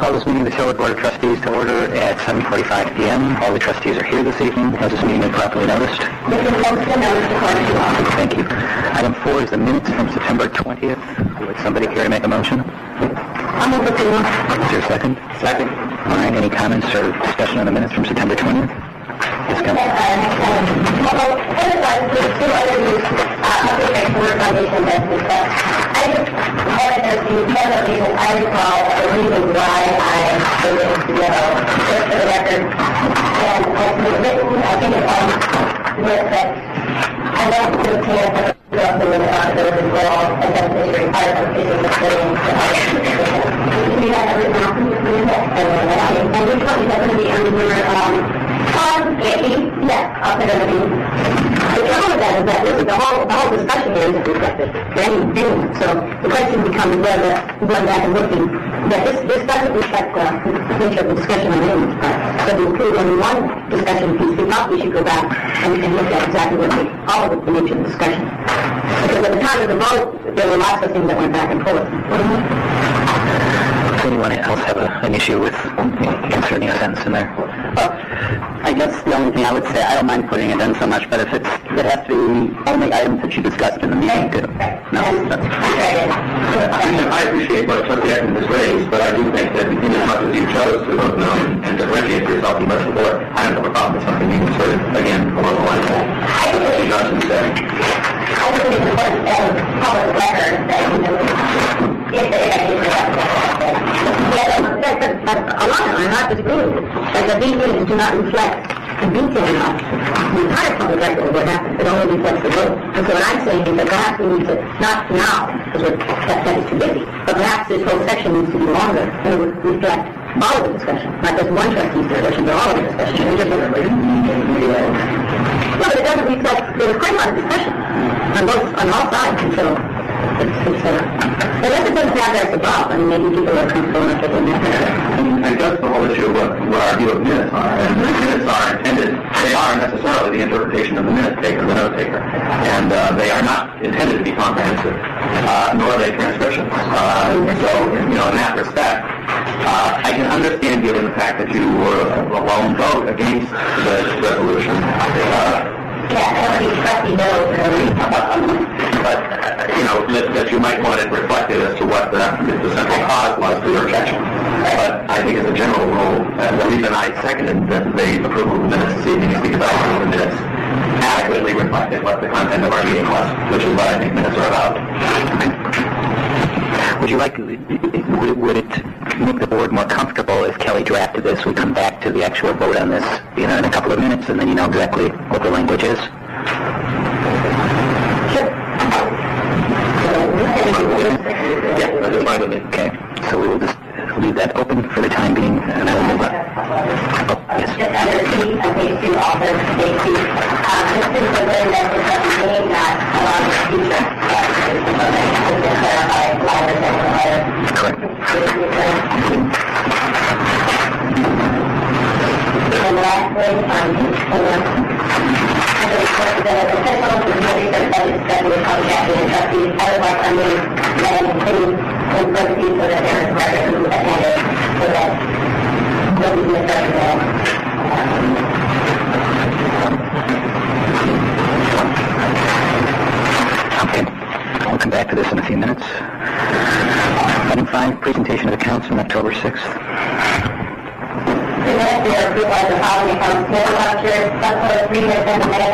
call this meeting of the Tillwood Board of Trustees to order at 7:45 p.m. All the trustees are here this evening. Has this meeting been properly noticed? Thank you. Item 4 is the minutes from September 20th. Would somebody care to make a motion? I'm over to you. Is there a second? Second. All right. Any comments or discussion on the minutes from September 20th? Yes, come. I recall the reason why I put it together, just for the record, and it's written, I think it's on with that I don't feel clear that the women are those as well, and that's the required of the experience. We had a written out, and we probably have to be under yes, I'll put everything. The problem with that is that this is the whole discussion here isn't reflected for anything. So the question becomes whether going back and looking that this doesn't reflect the nature of the discussion on any part. So to include only one discussion piece, we thought we should go back and look at exactly what all of the nature of the discussion. Because at the time of the vote, there were lots of things that went back and forth. Does anyone else have an issue with inserting a sentence in there? Well, I guess the only thing I would say, I don't mind putting it in so much, but if it has to be only items that you discussed in the meeting, no. I appreciate what Trustee Atkins has raised, but I do think that in as much as you chose to vote no and differentiate yourself from the rest of the board, I don't have a problem with something being inserted again along the lines of what Trustee Johnson said. I think it's important as a public record that, if they but a lot of them are not disagreeing with it. But the meetings do not reflect the detail enough. The entire public record of what happened. It only reflects the vote. And so what I'm saying is that perhaps we need to, not now, because that is too busy, but perhaps this whole section needs to be longer and it would reflect all of the discussion, not just one trustee's discussion, but all of the discussion. Well, but it doesn't reflect, there was quite a lot of discussion on all sides until unless it doesn't have that above, I mean, maybe people are comfortable enough with it. And just the whole issue of what our view of minutes are. And minutes are intended, they are necessarily the interpretation of the minute taker, the note taker. And they are not intended to be comprehensive, nor are they transcriptions. So, in that respect, I can understand given the fact that you were a lone vote against this resolution. But, that you might want it reflected as to what the central cause was for your objection. But I think as a general rule, the reason I seconded the approval of the minutes this evening is because I think the minutes adequately reflected what the content of our meeting was, which is what I think minutes are about. Would it make the board more comfortable if Kelly drafted this? We come back to the actual vote on this, in a couple of minutes, and then you know exactly what the language is. Yeah, that's fine with me. Okay, so we will just leave that open for the time being, and I will move on. Oh, yes. Just under the seat, on page 2, author, page 2. This is the way that the subcommittee not allow the future. Just to clarify, Correct. And lastly, on page 4, the official committee that is scheduled contacting the trustees, otherwise under and continue in proceed so that there is record who attended, so that nobody misunderstood that. Okay. We'll come back to this in a few minutes. Item 5, presentation of accounts on October 6th. The minutes are approved by the following accounts: total vouchers, subtotal $3,793.97.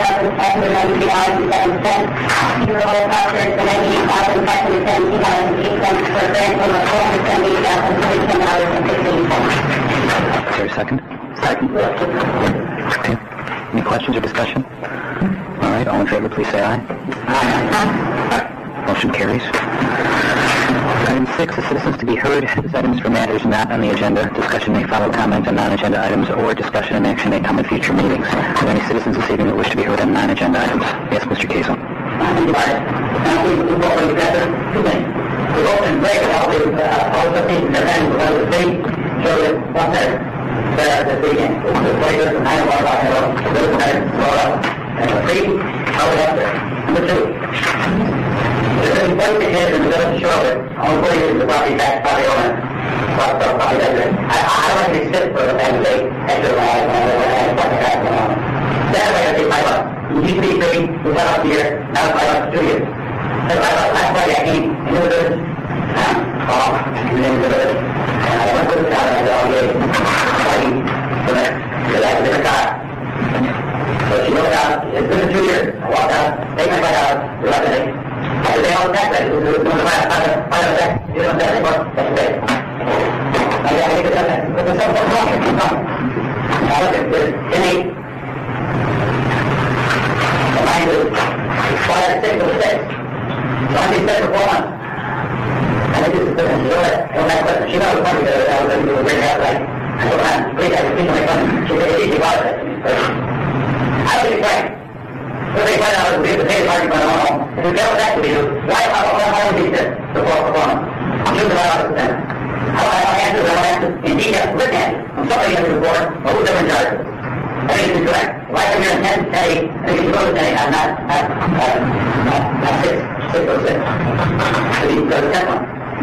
Payroll vouchers for $98,517.08 for a grand total of $478,037.15. Is there a second? Second. Okay. Any questions or discussion? All right. All in favor, please say aye. Aye. Motion carries. Item 6 is citizens to be heard. This item is for matters not on the agenda. Discussion may follow comment on non-agenda items, or discussion and action may come in future meetings. Are there any citizens this evening that wish to be heard on non-agenda items? Yes, Mr. Kazel. Number 2. There's been 46 years in the middle of Charlotte. Only 40 years of the property tax property owner. Property resident. I don't want to be fit for the family extra land and stuff like that. That's why I take $5. It used to be free. We went up here. Now it's $5 for 2 years. That's why last Friday I came into the village. And then the village. And I went to the town and I said, oh, yeah, fighting for that. Because I have a different car. So she looked out. It's been 2 years. I walked out. Take my $5. The rest of it. I said, they all tax that. It was $5 tax. You don't tax anymore. That's great. I think it's done that. But there's something wrong. I look at this innate. The mind is why I stick with 6. So I'm being sick for 4 months. I think this is business. She knows that. She knows funny that I was going to do a great house, right? I said, man, great house. It's my fun. She said, it's easy about it. I was be frank. So they find out we have to pay the party for the home. If we get what that to be, why would we sit before performance? Choose the right percent. I don't answer. Indeed, that's written answer. I'm sorry you have to report, but who's ever in charge? I think it's correct. Why come here in 10 today? I think you go to today. I'm not 606. So you go to 10 one.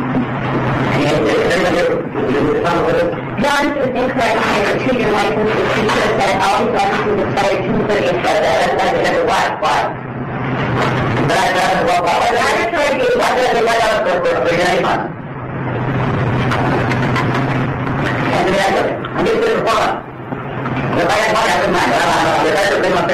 John is incorrect in the 2-year license. The teacher said all these licenses expired June 30th. Why? But I don't know why. I'm not sure if you want to let out for any month. And the answer, I'm getting good performance. If I had money, I wouldn't mind. If I had been on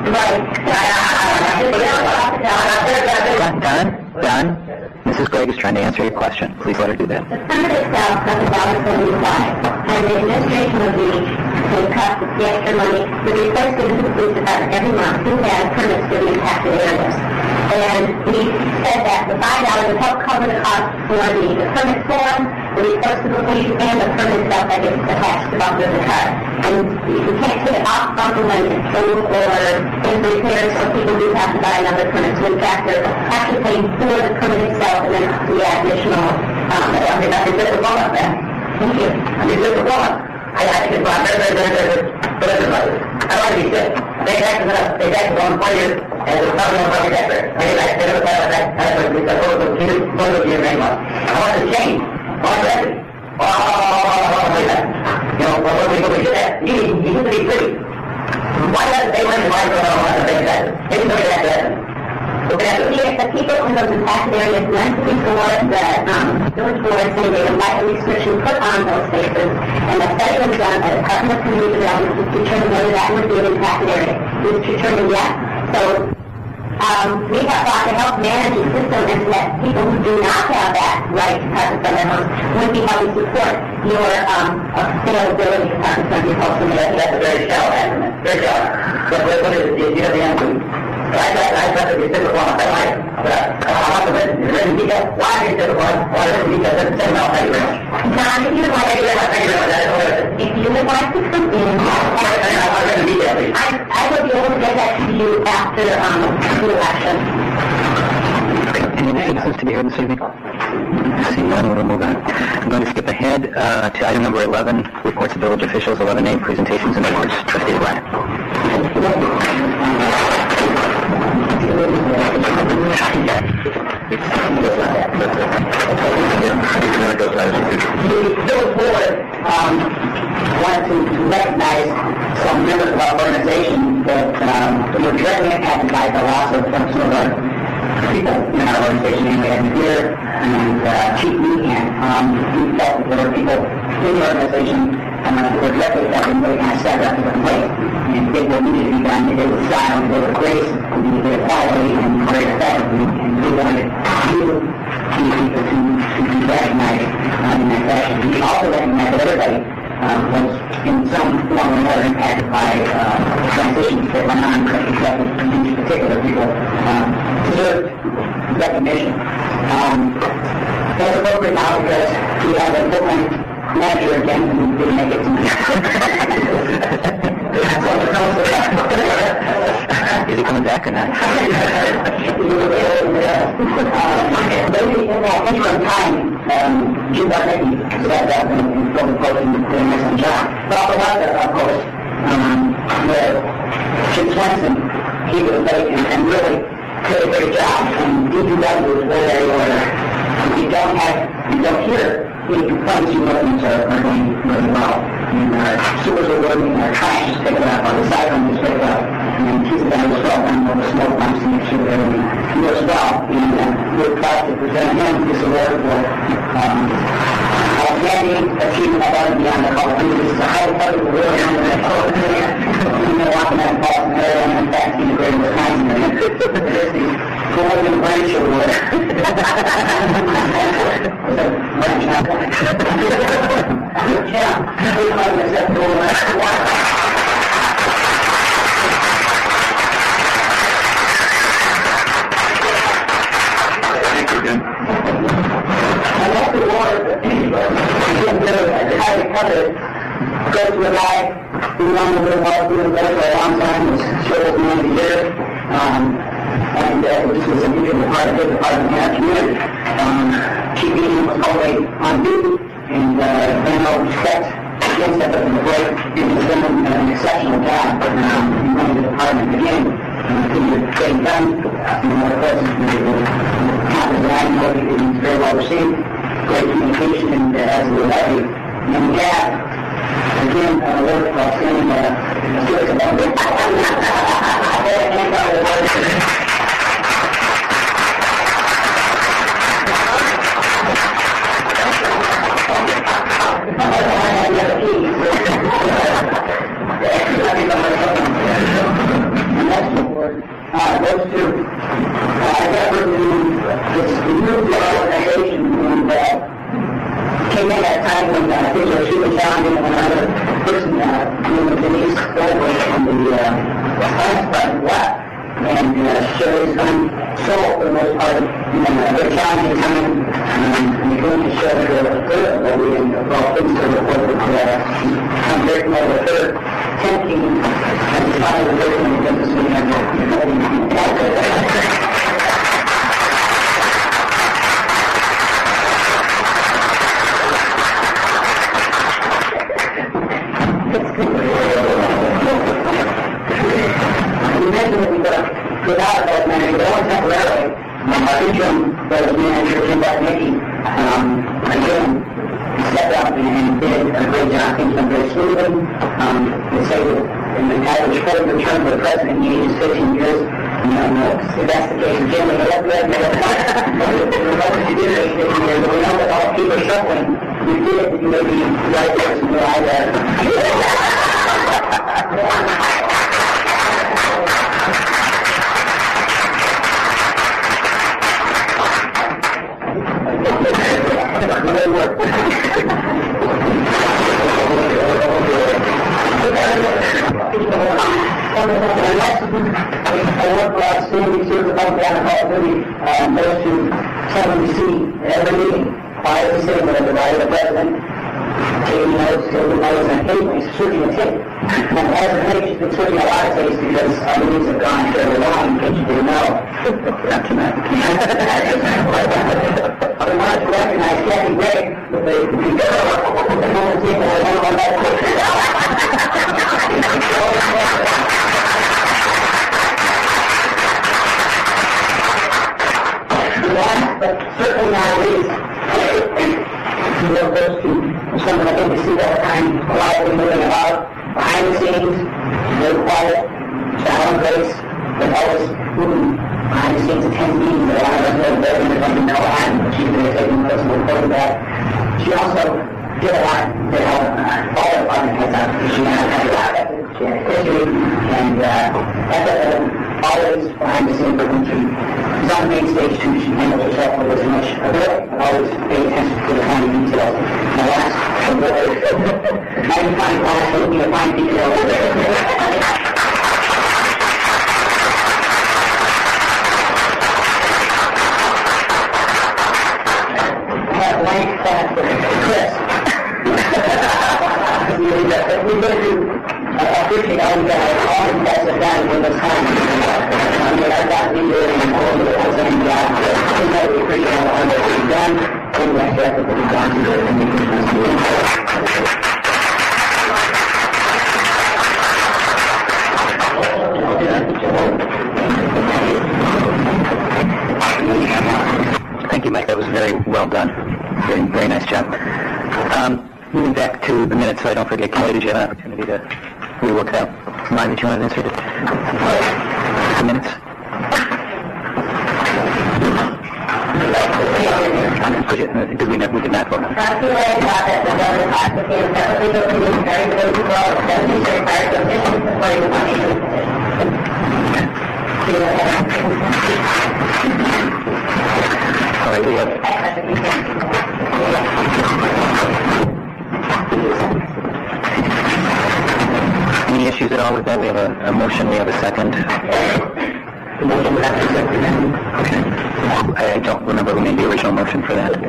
15. Don, Mrs. Gregg is trying to answer your question. Please let her do that. The permit itself costs $1.75, and the administration of the cost of the extra money would be placed into the police department every month who has permits for the impacted areas. And we said that the $5 would help cover the cost for the permit form, the reports to the police, and the permit itself that gets attached to the bumper of the car. And we can't take it off bumper when it's sold or in repairs, so people do have to buy another permit. So in fact, they're actually paying for the permit itself and then the additional. I mean, that's a good performance, man. Thank you. I mean, good performance. I think it's very for everybody. I don't want to be sick. They tax enough. They tax on 4 years, and there's nothing on property tax rate. I mean, they never thought about that. That's what we said, over the year, very much. I want to change. I want to change. You know, what we did that, you used to be free. Why doesn't they win the money for the big taxes? They didn't know that. The people in those impacted areas went before the village board saying they would like a restriction put on those spaces, and the study was done by the Department of Community Development to determine whether that would be an impacted area. It was determined yes. So we have thought to help manage the system and let people who do not have that right to practice on their homes would be helping support your availability to practice on your homes. That's a very shallow estimate. Very shallow. But what is it? You know the answer. I thought that you said before, I like it. But I want to written detail. Why did you say before? Why did you say that? Thank you very much. John, if you would like to come in, I will be able to get that to you after the election. Any other citizens to be heard this evening? Seeing none, we'll move on. I'm going to skip ahead to item number 11, reports of village officials, 11A, presentations and awards. Trustee O'Brien. The village board wanted to recognize some members of our organization that were directly impacted by the loss of some of our people in our organization. We had Peter and Chief Meehan. We felt that there were people in the organization who were directly affected and really kind of set up to the plate and did what needed to be done. They did with style, they did with grace, they did quality, and very effectively. And we wanted you, these people, to be recognized in that fashion. We also recognize that everybody was in some form or another impacted by transitions that went on, except these particular people deserve recognition. That's appropriate now because we have a different manager again and we didn't make it to Is he coming back or not? Maybe in that interim time, Jim Barnett said that in the posting doing this on job. But also another, of course, where Jim Swenson, he was late and really did a great job, and DPW is very order. You don't hear any complaints you residents are doing really well. And our sewers are working, our trash is picked up, our recycling is picked up, and keep that as well, and all the smoke pumps to make sure that everything goes well. And we're proud to present him this award for outstanding achievement above and beyond the Call of Duty. This is a highly public award, and walking that Boston area, and in fact, in the greater Wisconsin area. It is the Golden Branch Award. Thank you, Jim. And that's the award highly covered goes to a guy who won the Little Ball Field for a long time, was Show's Man of the Year, and this was a mutual part of the community. Chief Eaton was always on duty, and no respect against that, but in the break, he was doing an exceptional job in running the department. Again, things are getting done. Of course, it was very well received, great communication, and as we were ready, and we have, again, work for outstanding those two, I got this new organization and came in at a time when things were super challenging, and another person, Denise Goldberg from the science department left, and so it's solo for the most part, a very challenging time, and we're going to show the third ability, and all things to report that I'm very proud of the third 10 team, and it's finally working in the business meeting, without that manager, only temporarily. Our interim manager, Jim Butnicky, again, stepped up and did a great job. Things went very smoothly. They say that in the average quarter term for the president, he ages 15 years. If that's the case, Jim, we know that you did it 15 years, but we know that all people are shuffling. You did it, you may be right there, so those who someone you see at every meeting, prior to sitting with the right of the president, taking notes, taking notes, and occasionally switching a tape. And as of late, she's been switching a lot of tapes because our meetings have gone fairly long, in case you didn't know. Not tonight. I wanted to recognize Kathy Gregg with the moment tape that I want to but certainly not least, those two, something I think we see all the time, quietly moving about, behind the scenes, very quiet, shallow grace, but always moving behind the scenes, attend meetings that a lot of us know better than they know how, but she's been taking notes and reporting that. She also did a lot to help all the department heads out, because she had a lot of history, and always behind the scenes, but when she was on the main stage too, she handled herself with as much ability, but always paid attention to the fine details. My last award, 95 class, looking at fine details. I have blank class for Chris. We're going to appreciate all you guys, all the guys have done in this time. I've got leader and all of the president job. We appreciate all the work you've done, and the effort that you've gone through and making this move. you, Mike. That was very well done. Very, very nice job. Moving back to the minutes, so I don't forget, Kelly, did you have an opportunity to relook that line that you wanted inserted? The minutes? Because we did not vote on it. All right, we have... Any issues at all with that? We have a motion, we have a second. Okay. I don't remember who made the original motion for that.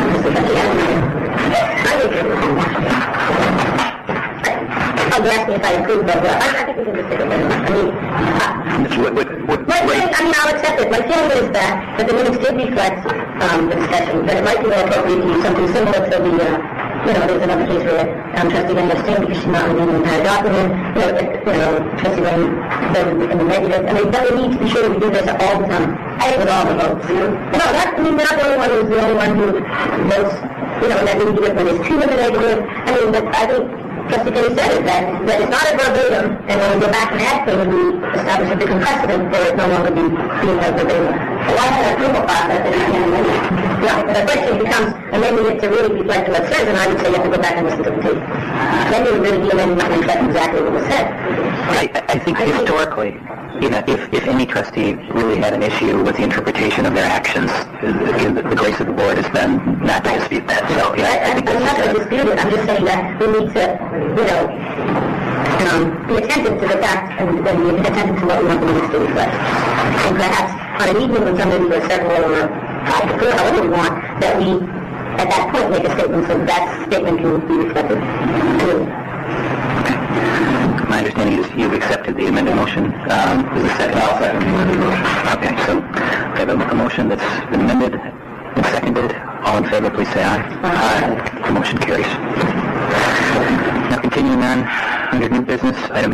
You asked me if I approved of it. I think we can just take a minute. I'll accept it. My feeling is that the minutes did reflect the discussion, but it might be more appropriate to use something similar to the, there's another case where Trustee Lane abstained because she's not reading the entire document. Trustee Lane said in the negative. I mean, we need to be sure that we do this all the time. I think with all the votes. No, not the only one who's the only one who votes, that we do it when there's two in the negative. I mean, but I think Trustee Kenny said it, that it's not a verbatim, and when we go back and add things, we establish a different precedent for it no longer being a verbatim. Why have an approval process if you can't amend it? The question becomes amending it to really reflect what it says, and I would say you have to go back and listen to the tape. Then you would really be amending it to reflect exactly what was said. I think historically, if any trustee really had an issue with the interpretation of their actions, the grace of the board has been not to dispute that. So, I think I'm not going to dispute it. I'm just saying that we need to, be attentive to the fact and be attentive to what we want the minutes to reflect. And perhaps on an evening when somebody was several or however we want, that we, at that point, make a statement so that statement can be reflected clearly. My understanding is you've accepted the amended motion. Is the second? I'll second the amended motion. Okay, so we have a motion that's been amended and seconded. All in favor, please say aye. Aye. The motion carries. Now continuing on under new business, item